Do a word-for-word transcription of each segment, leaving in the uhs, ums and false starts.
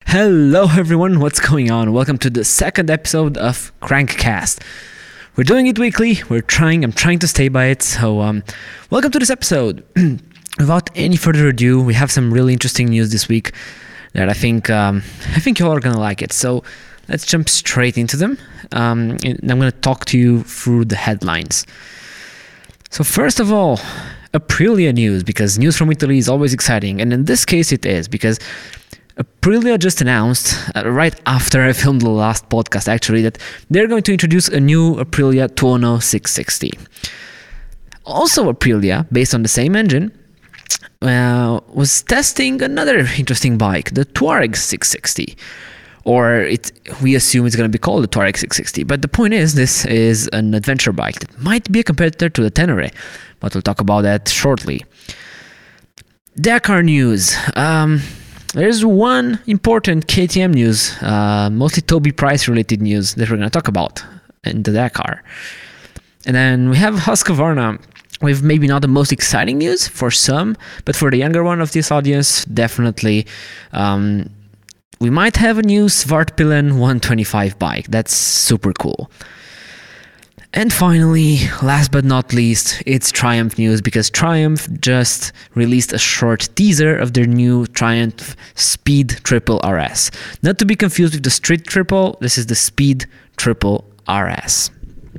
Hello everyone, what's going on? Welcome to the second episode of Crankcast. We're doing it weekly, we're trying, I'm trying to stay by it, so um, welcome to this episode. Without any further ado, we have some really interesting news this week that I think um, I think you all are gonna like it. So let's jump straight into them, um, and I'm gonna talk to you through the headlines. So first of all, Aprilia news, because news from Italy is always exciting, and in this case it is, because Aprilia just announced, uh, right after I filmed the last podcast actually, that they're going to introduce a new Aprilia Tuono six sixty. Also Aprilia, based on the same engine, uh, was testing another interesting bike, the Touareg six sixty. Or it, we assume it's going to be called the Touareg six sixty. But the point is, this is an adventure bike that might be a competitor to the Tenere, but we'll talk about that shortly. Dakar news. Um... There's one important K T M news, uh, mostly Toby Price related news that we're going to talk about in the Dakar. And then we have Husqvarna with maybe not the most exciting news for some, but for the younger one of this audience, definitely. Um, we might have a new Svartpilen one twenty-five bike. That's super cool. And finally, last but not least, it's Triumph news, because Triumph just released a short teaser of their new Triumph Speed Triple R S. Not to be confused with the Street Triple, this is the Speed Triple R S.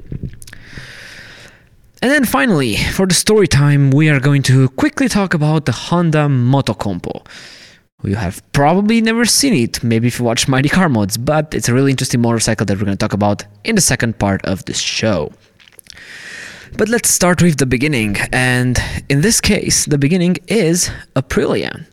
And then finally, for the story time, we are going to quickly talk about the Honda Motocompo. You have probably never seen it, maybe if you watch Mighty Car Mods, but it's a really interesting motorcycle that we're going to talk about in the second part of the show. But let's start with the beginning, and in this case, the beginning is Aprilia.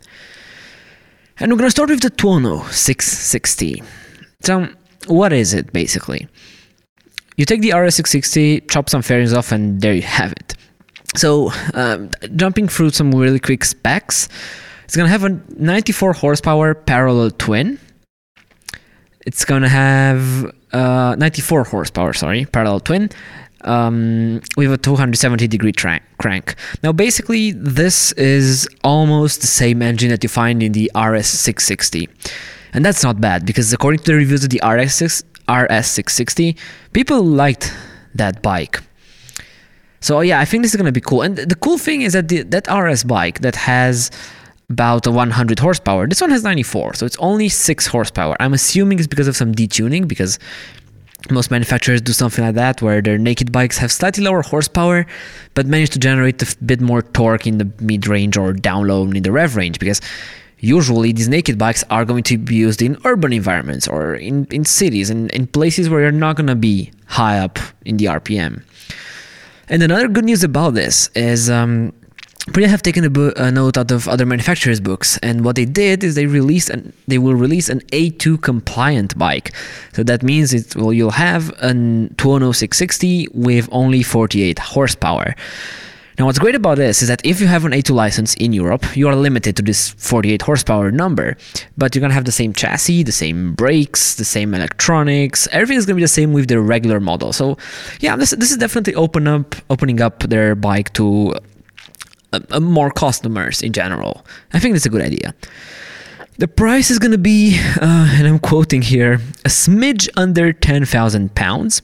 And we're going to start with the Tuono six sixty. So, what is it, basically? You take the R S six sixty, chop some fairings off, and there you have it. So, um, jumping through some really quick specs, it's going to have a ninety-four horsepower parallel twin. It's going to have uh, ninety-four horsepower, sorry, parallel twin, um, with a two hundred seventy degree tra- crank. Now, basically, this is almost the same engine that you find in the R S six sixty. And that's not bad, because according to the reviews of the R S six sixty, people liked that bike. So yeah, I think this is going to be cool. And the cool thing is that the, that R S bike that has about a one hundred horsepower. This one has ninety-four, so it's only six horsepower. I'm assuming it's because of some detuning, because most manufacturers do something like that, where their naked bikes have slightly lower horsepower, but manage to generate a bit more torque in the mid-range or down low in the rev range, because usually these naked bikes are going to be used in urban environments or in, in cities and in places where you're not going to be high up in the R P M. And another good news about this is um, Aprilia have taken a, bo- a note out of other manufacturers' books, and what they did is they released an, they will release an A two compliant bike. So that means it will you'll have a Tuono six sixty with only forty-eight horsepower. Now, what's great about this is that if you have an A two license in Europe, you are limited to this forty-eight horsepower number, but you're gonna have the same chassis, the same brakes, the same electronics. Everything is gonna be the same with the regular model. So, yeah, this this is definitely open up opening up their bike to A, a more customers in general. I think that's a good idea. The price is going to be, uh, and I'm quoting here, a smidge under ten thousand pounds.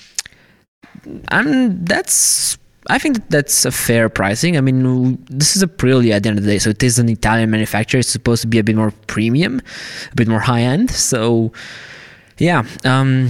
And that's, I think that's a fair pricing. I mean, this is Aprilia at the end of the day, so it is an Italian manufacturer. It's supposed to be a bit more premium, a bit more high end. So, yeah. Um,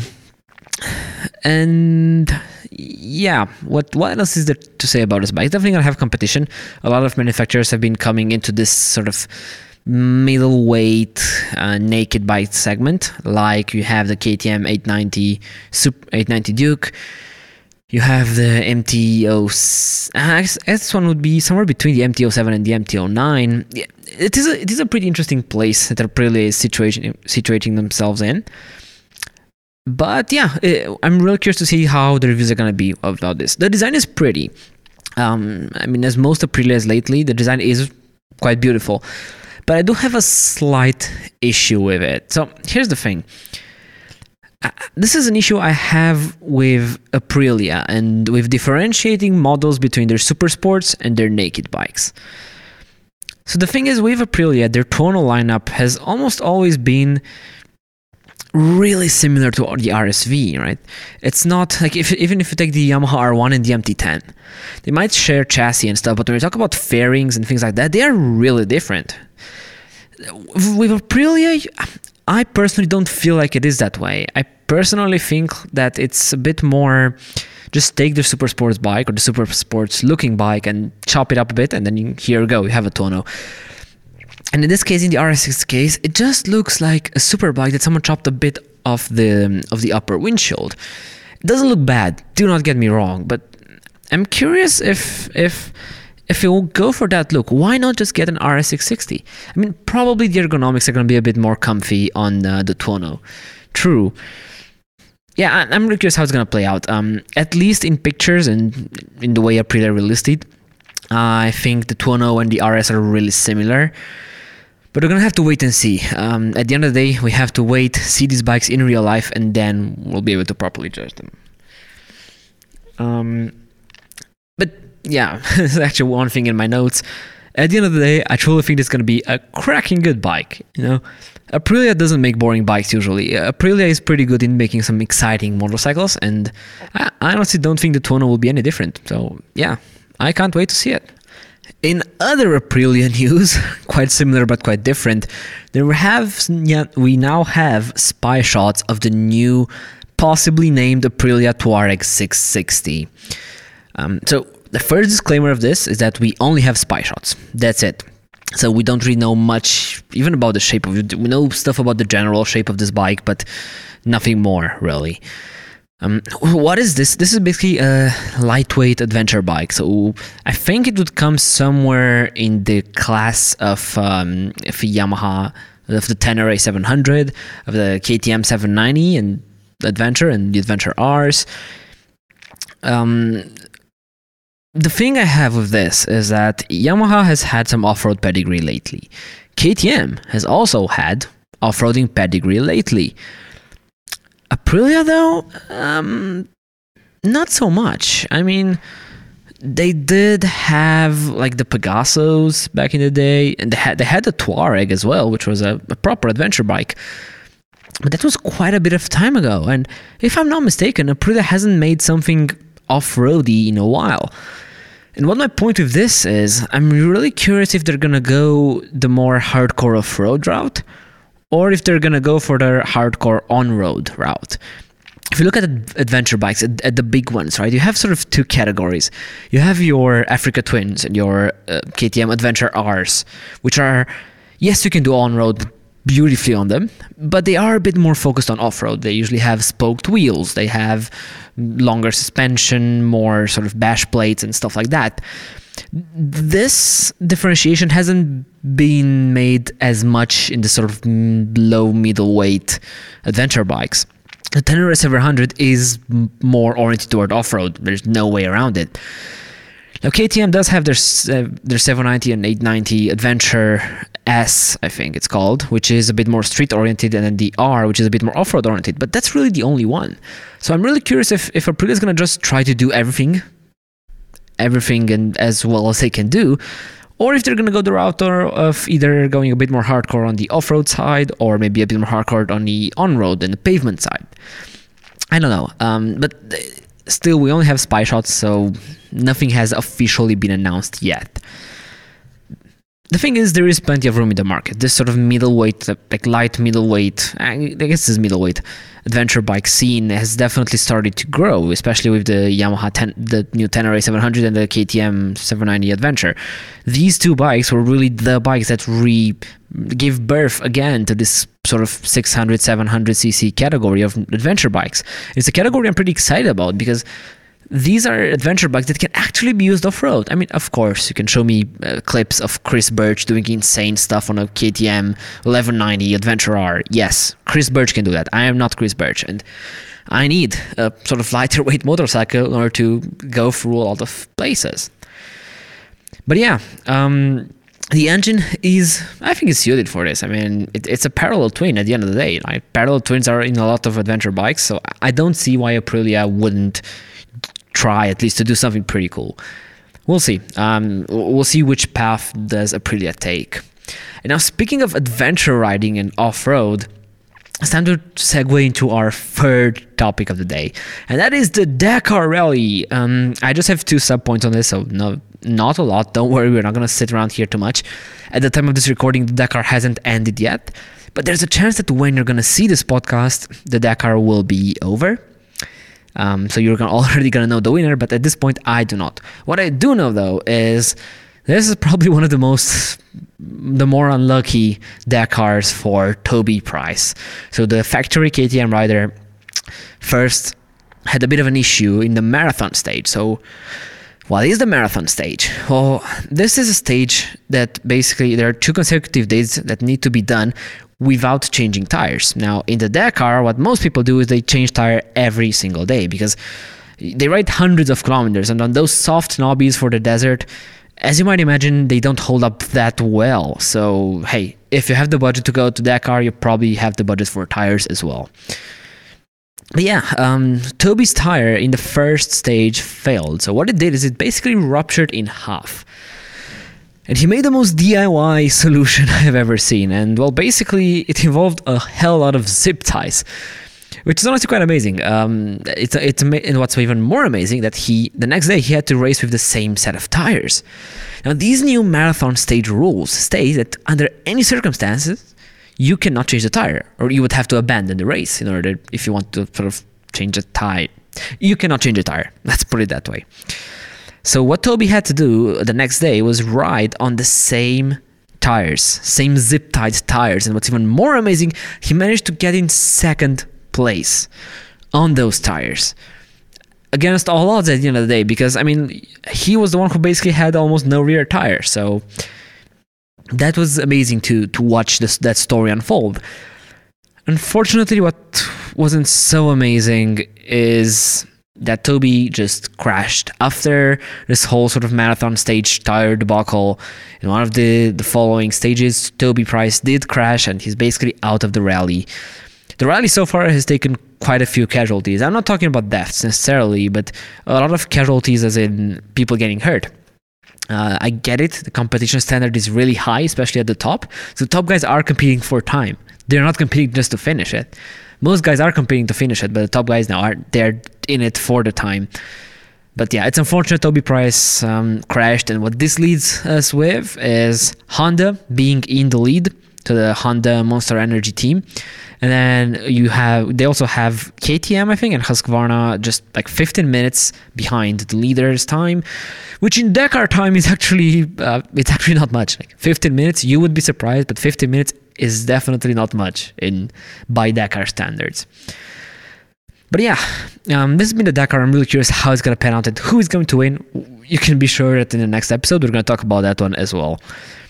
and yeah, what what else is there to say about this bike? It's definitely going to have competition. A lot of manufacturers have been coming into this sort of middleweight uh, naked bike segment, like you have the K T M eight ninety Super eight ninety Duke. You have the M T oh. Uh, this one would be somewhere between the M T oh seven and the M T oh nine. It is a, it is a pretty interesting place that Aprilia is situation, situating themselves in. But yeah, I'm really curious to see how the reviews are going to be about this. The design is pretty. Um, I mean, as most Aprilias lately, the design is quite beautiful. But I do have a slight issue with it. So here's the thing. Uh, this is an issue I have with Aprilia and with differentiating models between their super sports and their naked bikes. So the thing is, with Aprilia, their tonal lineup has almost always been really similar to the R S V, right? It's not like, if even if you take the Yamaha R one and the M T ten, they might share chassis and stuff, but when you talk about fairings and things like that, they are really different. With Aprilia, I personally don't feel like it is that way. I personally think that it's a bit more, just take the super sports bike or the super sports looking bike and chop it up a bit, and then you, here you go, you have a tonneau. And in this case, in the R S six case, it just looks like a super bike that someone chopped a bit off the of the upper windshield. It doesn't look bad, do not get me wrong, but I'm curious if if if you will go for that look, why not just get an R S six sixty? I mean, probably the ergonomics are going to be a bit more comfy on uh, the tonneau. True. Yeah, I'm really curious how it's going to play out. Um, at least in pictures and in the way Aprilia released it, uh, I think the tonneau and the R S are really similar. But we're going to have to wait and see. Um, at the end of the day, we have to wait, see these bikes in real life, and then we'll be able to properly judge them. Um, but yeah, there's actually one thing in my notes. At the end of the day, I truly think it's going to be a cracking good bike. You know, Aprilia doesn't make boring bikes usually. Aprilia is pretty good in making some exciting motorcycles, and I honestly don't think the tonneau will be any different. So yeah, I can't wait to see it. In other Aprilia news, quite similar but quite different, there we have we now have spy shots of the new, possibly named Aprilia Touareg six sixty. Um, so the first disclaimer of this is that we only have spy shots. That's it. So we don't really know much, even about the shape of it. We know stuff about the general shape of this bike, but nothing more really. Um, what is this? This is basically a lightweight adventure bike. So I think it would come somewhere in the class of, um, of Yamaha, of the Tenere seven hundred, of the K T M seven ninety, and the Adventure and the Adventure Rs. Um, the thing I have with this is that Yamaha has had some off-road pedigree lately. K T M has also had off-roading pedigree lately. Aprilia, though, um, not so much. I mean, they did have like the Pegasos back in the day, and they had they had the Touareg as well, which was a, a proper adventure bike. But that was quite a bit of time ago, and if I'm not mistaken, Aprilia hasn't made something off-roady in a while. And what my point with this is, I'm really curious if they're gonna go the more hardcore off-road route, or if they're going to go for their hardcore on-road route. If you look at adventure bikes, at, at the big ones, right, you have sort of two categories. You have your Africa Twins and your uh, K T M Adventure Rs, which are, yes, you can do on-road beautifully on them, but they are a bit more focused on off-road. They usually have spoked wheels, they have longer suspension, more sort of bash plates and stuff like that. This differentiation hasn't been made as much in the sort of low middleweight adventure bikes. The Tenere seven hundred is more oriented toward off-road. There's no way around it. Now K T M does have their uh, their seven ninety and eight ninety Adventure S, I think it's called, which is a bit more street oriented, and then the R, which is a bit more off-road oriented. But that's really the only one. So I'm really curious if if Aprilia is gonna just try to do everything. everything and as well as they can do, or if they're going to go the route of either going a bit more hardcore on the off-road side, or maybe a bit more hardcore on the on-road and the pavement side. I don't know, um, but still we only have spy shots, so nothing has officially been announced yet. The thing is, there is plenty of room in the market. This sort of middleweight, like light middleweight, I guess this middleweight adventure bike scene has definitely started to grow, especially with the Yamaha ten, the new Tenere seven hundred and the K T M seven ninety Adventure. These two bikes were really the bikes that re gave birth again to this sort of six hundred, seven hundred c c category of adventure bikes. It's a category I'm pretty excited about because these are adventure bikes that can actually be used off-road. I mean, of course, you can show me uh, clips of Chris Birch doing insane stuff on a K T M eleven ninety Adventure R. Yes, Chris Birch can do that. I am not Chris Birch, and I need a sort of lighter weight motorcycle in order to go through a lot of places. But yeah, um, the engine is, I think it's suited for this. I mean, it, it's a parallel twin at the end of the day. Right? Parallel twins are in a lot of adventure bikes, so I don't see why Aprilia wouldn't try at least to do something pretty cool. we'll see. Um, we'll see which path does Aprilia take. And now, speaking of adventure riding and off-road, it's time to segue into our third topic of the day, and that is the Dakar Rally. Um, I just have two sub-points on this, so no, not a lot. Don't worry, we're not going to sit around here too much. At the time of this recording, the Dakar hasn't ended yet, but there's a chance that when you're going to see this podcast, the Dakar will be over. Um, so you're already going to know the winner, but at this point, I do not. What I do know, though, is this is probably one of the most, the more unlucky Dakars for Toby Price. So the factory K T M rider first had a bit of an issue in the marathon stage. So what is the marathon stage? Well, this is a stage that basically there are two consecutive days that need to be done without changing tires. Now, in the Dakar, what most people do is they change tire every single day because they ride hundreds of kilometers, and on those soft knobbies for the desert, as you might imagine, they don't hold up that well. So, hey, if you have the budget to go to Dakar, you probably have the budget for tires as well. But yeah, um, Toby's tire in the first stage failed. So what it did is it basically ruptured in half. And he made the most D I Y solution I have ever seen. And well, basically, it involved a hell lot of zip ties, which is honestly quite amazing. Um, it's it's and what's even more amazing that he the next day he had to race with the same set of tires. Now, these new marathon stage rules state that under any circumstances, you cannot change the tire, or you would have to abandon the race in order if you want to sort of change a tire. You cannot change a tire. Let's put it that way. So what Toby had to do the next day was ride on the same tires, same zip-tied tires. And what's even more amazing, he managed to get in second place on those tires. Against all odds at the end of the day, because, I mean, he was the one who basically had almost no rear tire. So that was amazing to, to watch this, that story unfold. Unfortunately, what wasn't so amazing is that Toby just crashed after this whole sort of marathon stage tire debacle. In one of the, the following stages, Toby Price did crash and he's basically out of the rally. The rally so far has taken quite a few casualties. I'm not talking about deaths necessarily, but a lot of casualties as in people getting hurt. Uh, I get it, the competition standard is really high, especially at the top. So top guys are competing for time. They're not competing just to finish it. Most guys are competing to finish it, but the top guys now are they're in it for the time. But yeah, it's unfortunate Toby Price um, crashed, and what this leads us with is Honda being in the lead to the Honda Monster Energy team. And then you have, they also have K T M, I think, and Husqvarna just like fifteen minutes behind the leader's time, which in Dakar time is actually, uh, it's actually not much. Like fifteen minutes, you would be surprised, but fifteen minutes is definitely not much in by Dakar standards. But yeah, um, this has been the Dakar. I'm really curious how it's going to pan out and who is going to win. You can be sure that in the next episode, we're going to talk about that one as well.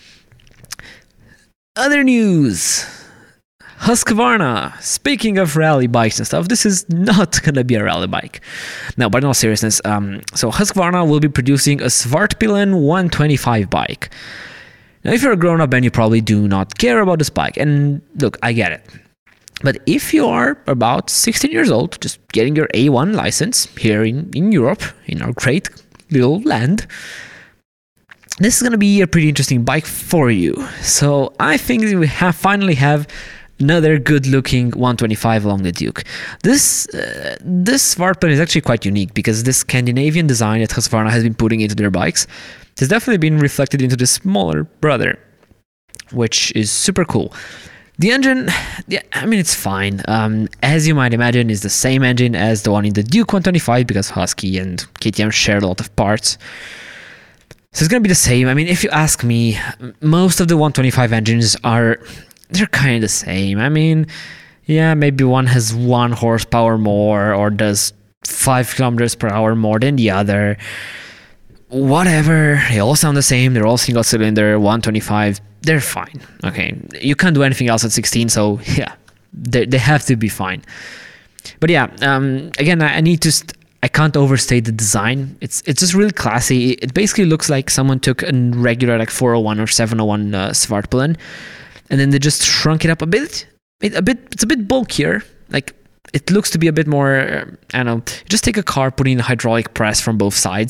Other news. Husqvarna. Speaking of rally bikes and stuff, this is not going to be a rally bike. No, but in all seriousness, um, so Husqvarna will be producing a Svartbilen one twenty-five bike. Now, if you're a grown-up and you probably do not care about this bike, and look, I get it. But if you are about sixteen years old, just getting your A one license here in, in Europe, in our great little land, this is going to be a pretty interesting bike for you. So I think we have finally have another good-looking one twenty-five along the Duke. This uh, this Svartbilen is actually quite unique because this Scandinavian design that Husqvarna has been putting into their bikes has definitely been reflected into the smaller brother, which is super cool. The engine, yeah, I mean, it's fine. Um, as you might imagine, is the same engine as the one in the Duke one twenty-five because Husky and K T M share a lot of parts. So it's going to be the same. I mean, if you ask me, most of the one twenty-five engines are, they're kind of the same. I mean, yeah, maybe one has one horsepower more or does five kilometers per hour more than the other. Whatever, they all sound the same. They're all single cylinder, one twenty-five. They're fine. Okay, you can't do anything else at sixteen, so yeah, they they have to be fine. But yeah, um, again, I, I need to. St- I can't overstate the design. It's it's just really classy. It basically looks like someone took a regular like four oh one or seven oh one uh, Svartbilen, and then they just shrunk it up a bit. It, a bit. It's a bit bulkier. Like it looks to be a bit more. I don't know. Just take a car, put in a hydraulic press from both sides.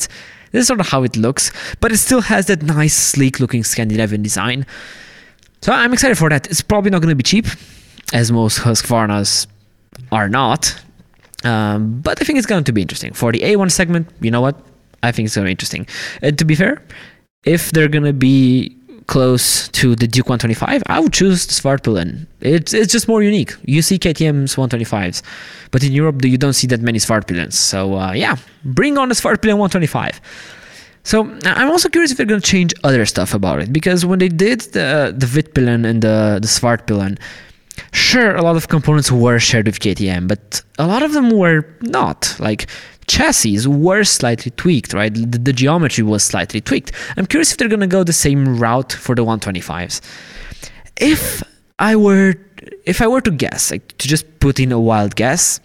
This is sort of how it looks, but it still has that nice, sleek-looking Scandinavian design. So I'm excited for that. It's probably not going to be cheap, as most Husqvarnas are not. Um, but I think it's going to be interesting. For the A one segment, you know what? I think it's going to be interesting. And to be fair, if they're going to be close to the Duke one twenty-five, I would choose the Svartpilen. It's it's just more unique. You see K T M's one twenty-fives, but in Europe you don't see that many Svartpilens. So uh, yeah, bring on the Svartpilen one twenty-five. So I'm also curious if they're going to change other stuff about it, because when they did the the Vitpilen and the the Svartpilen, sure, a lot of components were shared with K T M, but a lot of them were not. Like, chassis were slightly tweaked, right? The, the geometry was slightly tweaked. I'm curious if they're going to go the same route for the one twenty-fives. If I were, if I were to guess, like to just put in a wild guess,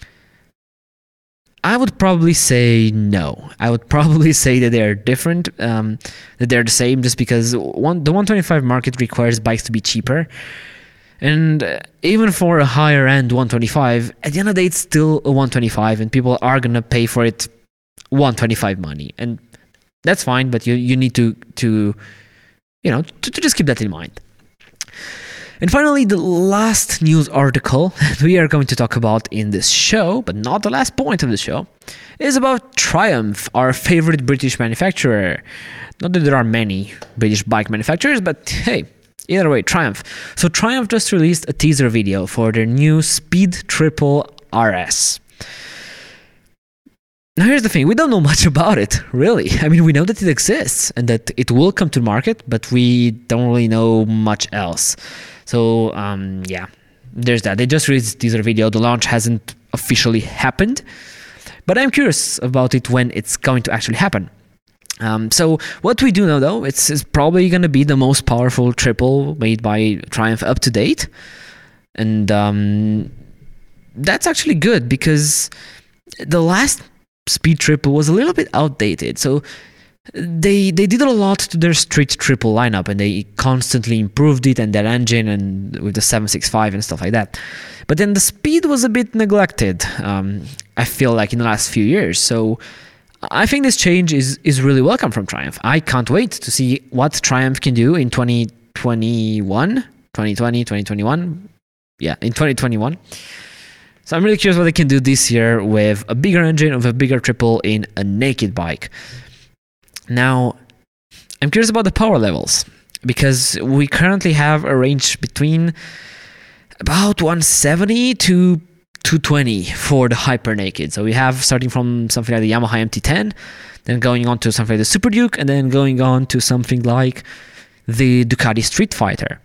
I would probably say no. I would probably say that they're different, um, that they're the same, just because one, the one twenty-five market requires bikes to be cheaper. And uh, even for a higher end one twenty-five, at the end of the day, it's still a one twenty-five, and people are going to pay for it one twenty-five money. And that's fine, but you, you need to, to you know, to, to just keep that in mind. And finally, the last news article we are going to talk about in this show, but not the last point of the show, is about Triumph, our favorite British manufacturer. Not that there are many British bike manufacturers, but hey, either way, Triumph. So Triumph just released a teaser video for their new Speed Triple R S. Now here's the thing, we don't know much about it, really. I mean, we know that it exists and that it will come to market, but we don't really know much else. So um, yeah, there's that. They just released a teaser video. The launch hasn't officially happened, but I'm curious about it when it's going to actually happen. Um, so what we do know, though, it's, it's probably going to be the most powerful triple made by Triumph up to date. And um, that's actually good, because the last Speed Triple was a little bit outdated. So they they did a lot to their Street Triple lineup, and they constantly improved it and their engine, and with the seven sixty-five and stuff like that. But then the speed was a bit neglected, um, I feel like, in the last few years. So I think this change is is really welcome from Triumph. I can't wait to see what Triumph can do in twenty twenty-one, twenty twenty, twenty twenty-one. Yeah, in twenty twenty-one. So I'm really curious what they can do this year with a bigger engine, with a bigger triple in a naked bike. Now, I'm curious about the power levels, because we currently have a range between about one seventy to two twenty for the Hyper Naked. So we have starting from something like the Yamaha M T ten, then going on to something like the Super Duke, and then going on to something like the Ducati Street Fighter.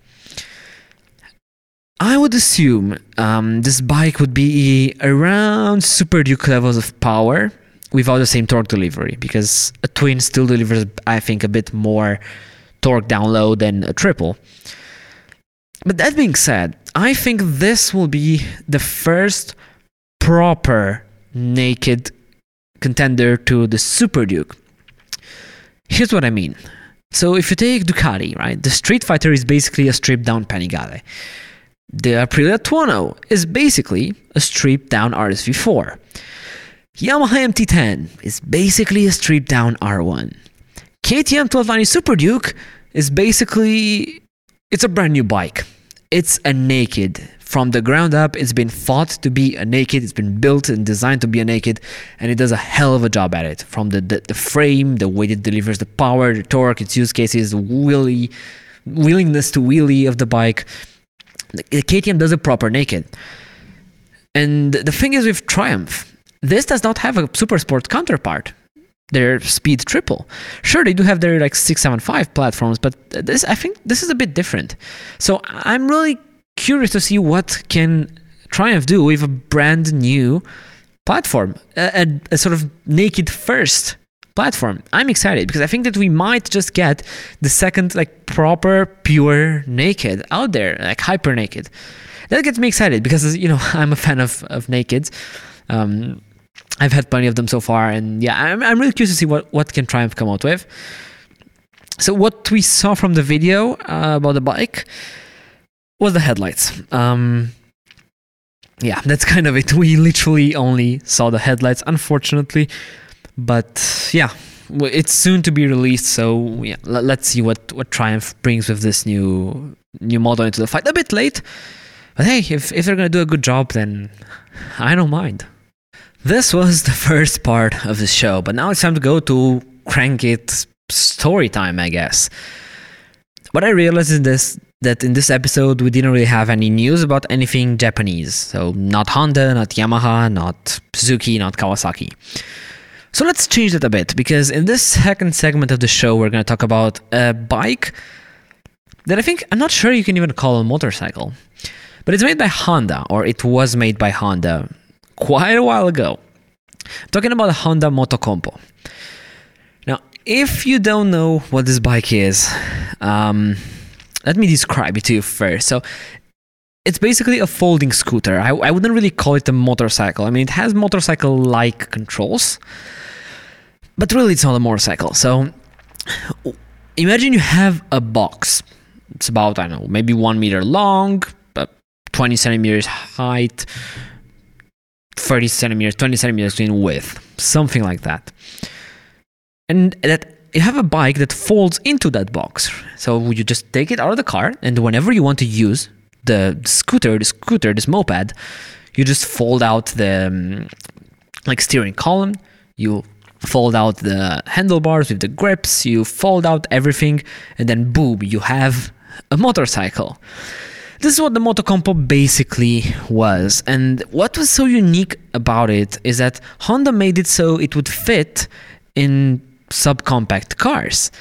I would assume um, this bike would be around Super Duke levels of power without the same torque delivery, because a twin still delivers, I think, a bit more torque down low than a triple. But that being said, I think this will be the first proper naked contender to the Super Duke. Here's what I mean. So if you take Ducati, right, the Street Fighter is basically a stripped down Panigale. The Aprilia Tuono is basically a stripped down R S V four. Yamaha M T ten is basically a stripped down R one. K T M twelve ninety Super Duke is basically, it's a brand new bike. It's a naked. From the ground up, it's been thought to be a naked, it's been built and designed to be a naked, and it does a hell of a job at it. From the, the, the frame, the way it delivers the power, the torque, its use cases, the wheelie, willingness to wheelie of the bike. The K T M does a proper naked. And the thing is with Triumph, this does not have a super sport counterpart. Their Speed Triple. Sure, they do have their like six seventy-five platforms, but this, I think this is a bit different. So I'm really curious to see what can Triumph do with a brand new platform, a, a, a sort of naked first platform. I'm excited because I think that we might just get the second like proper pure naked out there, like hyper naked. That gets me excited because, you know, I'm a fan of of nakeds. Um, I've had plenty of them so far, and yeah, I'm I'm really curious to see what what can Triumph come out with. So what we saw from the video uh, about the bike was the headlights. Um, yeah, that's kind of it. We literally only saw the headlights, unfortunately. But yeah, it's soon to be released, so yeah, let's see what, what Triumph brings with this new new model into the fight. A bit late, but hey, if, if they're going to do a good job, then I don't mind. This was the first part of the show, but now it's time to go to Crank It story time, I guess. What I realized is this, that in this episode, we didn't really have any news about anything Japanese. So not Honda, not Yamaha, not Suzuki, not Kawasaki. So let's change that a bit, because in this second segment of the show, we're going to talk about a bike that I think, I'm not sure you can even call a motorcycle, but it's made by Honda, or it was made by Honda quite a while ago. I'm talking about the Honda Motocompo. Now, if you don't know what this bike is, um, let me describe it to you first. So, it's basically a folding scooter. I, I wouldn't really call it a motorcycle. I mean, it has motorcycle-like controls, but really it's not a motorcycle. So, imagine you have a box. It's about, I don't know, maybe one meter long, twenty centimeters height, thirty centimeters, twenty centimeters in width, something like that. And that you have a bike that folds into that box. So you just take it out of the car, and whenever you want to use the scooter, the scooter, this moped, you just fold out the um, like steering column, you fold out the handlebars with the grips, you fold out everything, and then boom, you have a motorcycle. This is what the Motocompo basically was, and what was so unique about it is that Honda made it so it would fit in subcompact cars.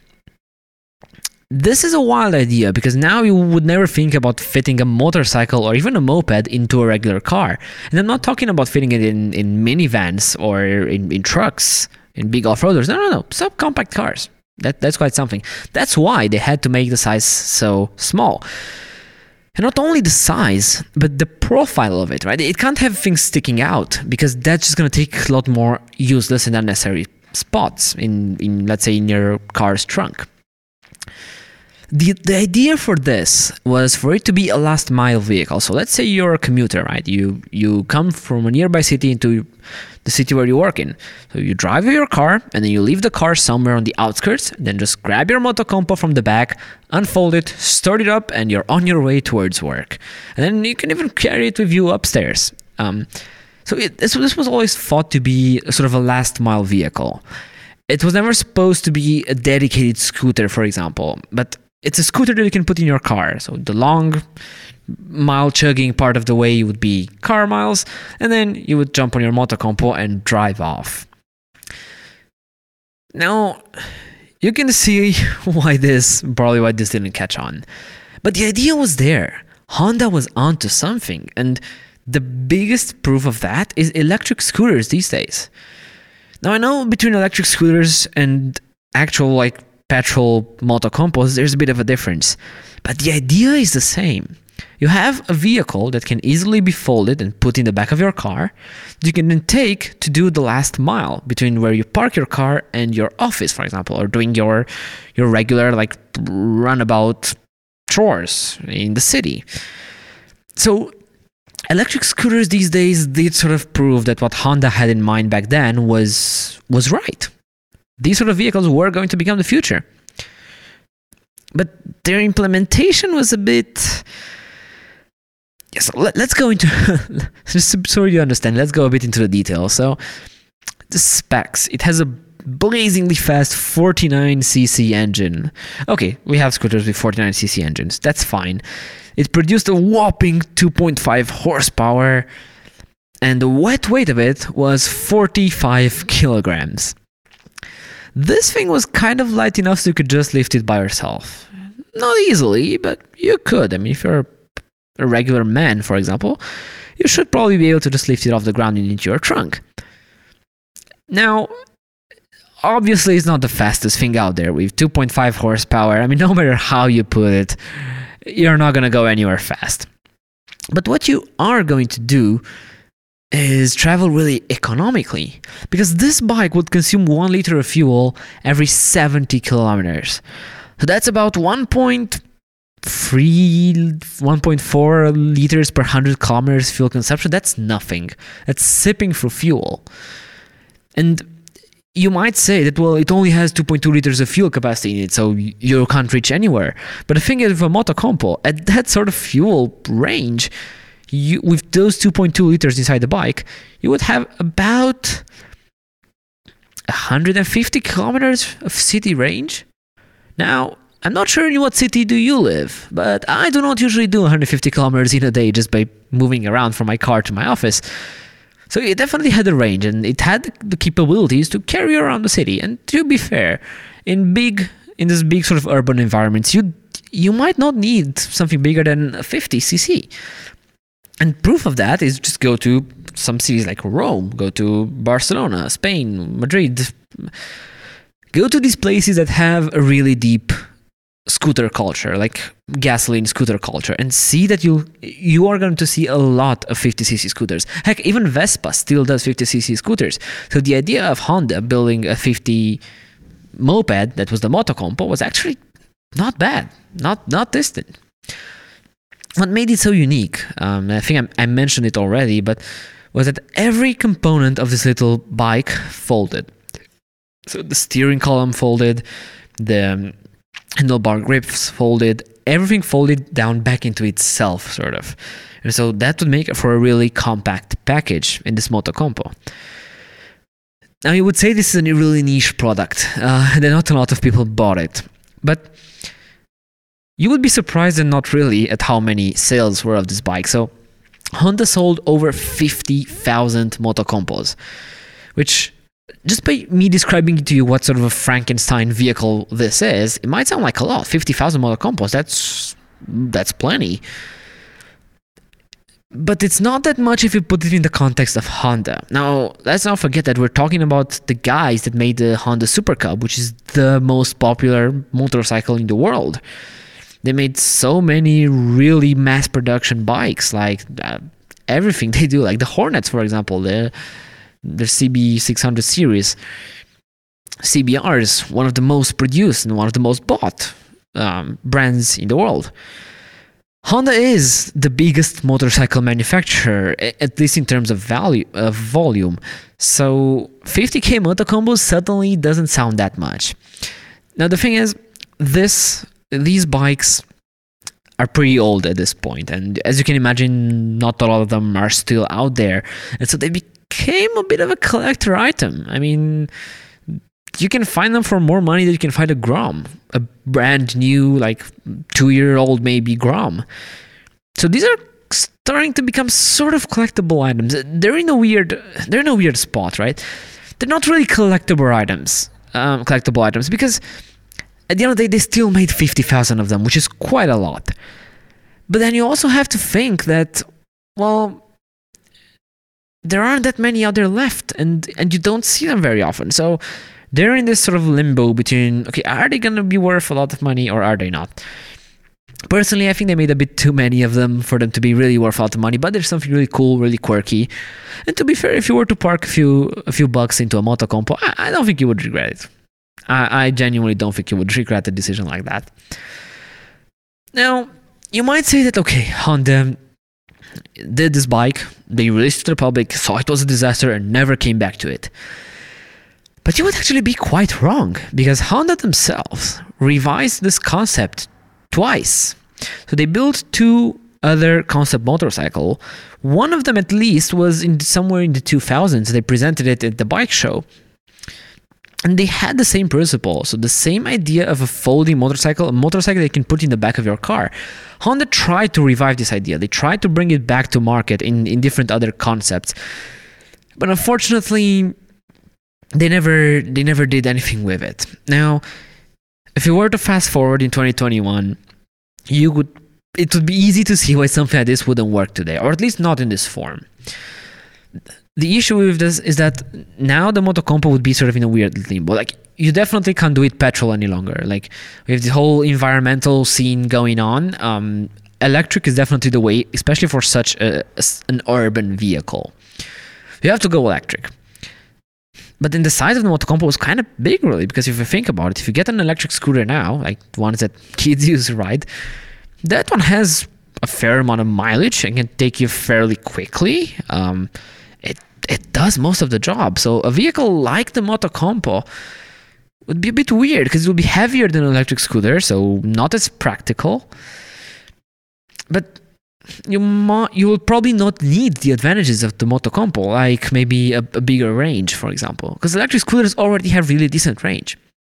This is a wild idea, because now you would never think about fitting a motorcycle or even a moped into a regular car. And I'm not talking about fitting it in, in minivans or in, in trucks, in big off-roaders. No, no, no, subcompact cars. That, that's quite something. That's why they had to make the size so small. And not only the size, but the profile of it, right? It can't have things sticking out, because that's just going to take a lot more useless and unnecessary spots in, in, let's say, in your car's trunk. The, the idea for this was for it to be a last mile vehicle. So let's say you're a commuter, right? You you come from a nearby city into the city where you work in. So you drive your car, and then you leave the car somewhere on the outskirts, and then just grab your Motocompo from the back, unfold it, start it up, and you're on your way towards work. And then you can even carry it with you upstairs. Um, so it, this, this was always thought to be a sort of a last mile vehicle. It was never supposed to be a dedicated scooter, for example, but it's a scooter that you can put in your car. So the long mile chugging part of the way would be car miles, and then you would jump on your Motocompo and drive off. Now, you can see why this, probably why this didn't catch on. But the idea was there. Honda was onto something, and the biggest proof of that is electric scooters these days. Now, I know between electric scooters and actual, like, petrol Motocompos, there's a bit of a difference. But the idea is the same. You have a vehicle that can easily be folded and put in the back of your car that you can then take to do the last mile between where you park your car and your office, for example, or doing your your regular, like, runabout chores in the city. So electric scooters these days did sort of prove that what Honda had in mind back then was was right. These sort of vehicles were going to become the future. But their implementation was a bit... Yes, let, let's go into... just so you understand, let's go a bit into the details. So, the specs. It has a blazingly fast forty-nine c c engine. Okay, we have scooters with forty-nine c c engines. That's fine. It produced a whopping two point five horsepower, and the wet weight of it was forty-five kilograms. This thing was kind of light enough so you could just lift it by yourself. Not easily, but you could. I mean, if you're a regular man, for example, you should probably be able to just lift it off the ground and into your trunk. Now, obviously it's not the fastest thing out there with two point five horsepower. I mean, no matter how you put it, you're not going to go anywhere fast. But what you are going to do is travel really economically, because this bike would consume one liter of fuel every seventy kilometers. So that's about one point three, one point four liters per one hundred kilometers fuel consumption. That's nothing. That's sipping through fuel. And you might say that, well, it only has two point two liters of fuel capacity in it, so you can't reach anywhere. But the thing is, with a Motocompo, at that sort of fuel range, you, with those two point two liters inside the bike, you would have about one hundred fifty kilometers of city range. Now, I'm not sure in what city do you live, but I do not usually do one hundred fifty kilometers in a day just by moving around from my car to my office. So it definitely had a range, and it had the capabilities to carry around the city. And to be fair, in big, in this big sort of urban environments, you you might not need something bigger than fifty c c. And proof of that is just go to some cities like Rome, go to Barcelona, Spain, Madrid. Go to these places that have a really deep scooter culture, like gasoline scooter culture, and see that you you are going to see a lot of fifty c c scooters. Heck, even Vespa still does fifty c c scooters. So the idea of Honda building a fifty moped that was the Motocompo was actually not bad, not not distant. What made it so unique, um, I think I, I mentioned it already, but was that every component of this little bike folded. So the steering column folded, the handlebar grips folded, everything folded down back into itself, sort of. And so that would make it for a really compact package in this Motocompo. Now you would say this is a really niche product, uh, and not a lot of people bought it. But you would be surprised, and not really, at how many sales were of this bike. So Honda sold over fifty thousand Motocompos, which, just by me describing to you what sort of a Frankenstein vehicle this is, it might sound like a lot. fifty thousand Motocompos, that's that's plenty. But it's not that much if you put it in the context of Honda. Now, let's not forget that we're talking about the guys that made the Honda Super Cub, which is the most popular motorcycle in the world. They made so many really mass production bikes, like uh, everything they do, like the Hornets, for example, the the C B six hundred series. C B R is one of the most produced and one of the most bought um, brands in the world. Honda is the biggest motorcycle manufacturer, at least in terms of value, of volume. So fifty K Motocombos suddenly doesn't sound that much. Now the thing is, this these bikes are pretty old at this point, and as you can imagine, not a lot of them are still out there, and so they became a bit of a collector item. I mean, you can find them for more money than you can find a Grom, a brand new, like two-year-old maybe Grom. So these are starting to become sort of collectible items. They're in a weird, they're in a weird spot, right? They're not really collectible items, um, collectible items, because at the end of the day, they still made fifty thousand of them, which is quite a lot. But then you also have to think that, well, there aren't that many out there left, and, and you don't see them very often. So they're in this sort of limbo between, okay, are they going to be worth a lot of money or are they not? Personally, I think they made a bit too many of them for them to be really worth a lot of money, but there's something really cool, really quirky. And to be fair, if you were to park a few a few bucks into a Motocompo, I, I don't think you would regret it. I, I genuinely don't think you would regret a decision like that. Now, you might say that, okay, Honda did this bike, they released it to the public, saw it was a disaster, and never came back to it. But you would actually be quite wrong, because Honda themselves revised this concept twice. So they built two other concept motorcycle. One of them, at least, was in somewhere in the two thousands. They presented it at the bike show. And they had the same principle, so the same idea of a folding motorcycle, a motorcycle that you can put in the back of your car. Honda tried to revive this idea. They tried to bring it back to market in, in different other concepts. But unfortunately, they never they never did anything with it. Now, if you were to fast forward in twenty twenty-one, you would it would be easy to see why something like this wouldn't work today, or at least not in this form. The issue with this is that now the Motocompo would be sort of in a weird limbo. Like, you definitely can't do it petrol any longer. Like, we have the whole environmental scene going on. Um, electric is definitely the way, especially for such a, an urban vehicle. You have to go electric. But then the size of the Motocompo was kind of big, really, because if you think about it, if you get an electric scooter now, like the ones that kids use to ride, that one has a fair amount of mileage and can take you fairly quickly. Um, it it does most of the job. So a vehicle like the Moto Compo would be a bit weird because it will be heavier than an electric scooter, so not as practical. But you mo- you will probably not need the advantages of the Moto Compo, like maybe a, a bigger range, for example, because electric scooters already have really decent range.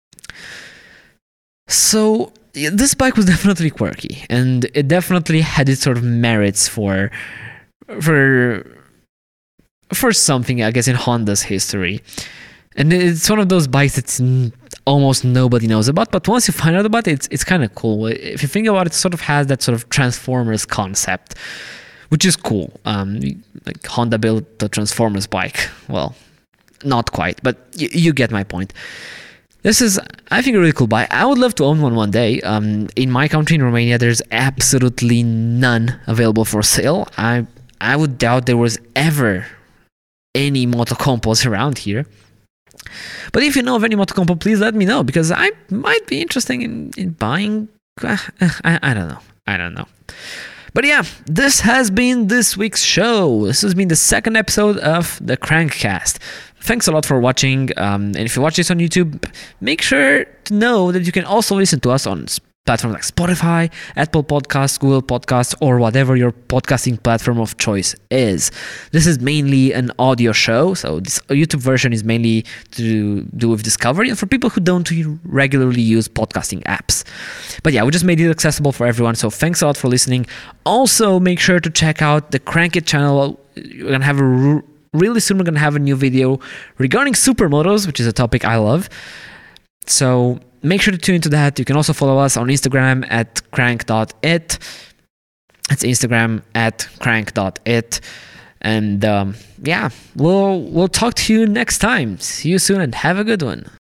So yeah, this bike was definitely quirky, and it definitely had its sort of merits for for for something, I guess, in Honda's history. And it's one of those bikes that almost nobody knows about, but once you find out about it, it's, it's kind of cool. If you think about it, it sort of has that sort of Transformers concept, which is cool. Um, like Honda built the Transformers bike. Well, not quite, but y- you get my point. This is, I think, a really cool bike. I would love to own one one day. Um, in my country, in Romania, there's absolutely none available for sale. I I would doubt there was ever any Moto Compos around here. But if you know of any Moto Compo, please let me know, because I might be interested in, in buying. I, I don't know. I don't know. But yeah, this has been this week's show. This has been the second episode of the Crankcast. Thanks a lot for watching. Um, and if you watch this on YouTube, make sure to know that you can also listen to us on platforms like Spotify, Apple Podcasts, Google Podcasts, or whatever your podcasting platform of choice is. This is mainly an audio show, so this YouTube version is mainly to do with discovery and for people who don't regularly use podcasting apps. But yeah, we just made it accessible for everyone, so thanks a lot for listening. Also, make sure to check out the Crank It channel. We're going to have a really soon, we're going to have a new video regarding supermotos, which is a topic I love. So make sure to tune into that. You can also follow us on Instagram at crank dot it. It's Instagram at crank dot it. And um, yeah, we'll we'll talk to you next time. See you soon and have a good one.